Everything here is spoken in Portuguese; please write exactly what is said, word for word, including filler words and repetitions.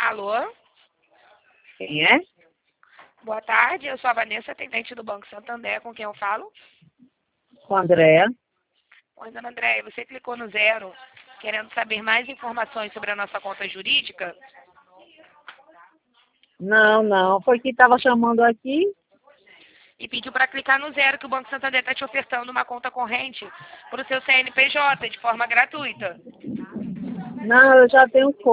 Alô? Quem é? Boa tarde, eu sou a Vanessa, atendente do Banco Santander, com quem eu falo? Com a Andréa. Oi, dona Andréia, você clicou no zero, querendo saber mais informações sobre a nossa conta jurídica? Não, não. Foi que estava chamando aqui. E pediu para clicar no zero, que o Banco Santander está te ofertando uma conta corrente para o seu C N P J, de forma gratuita. Não, eu já tenho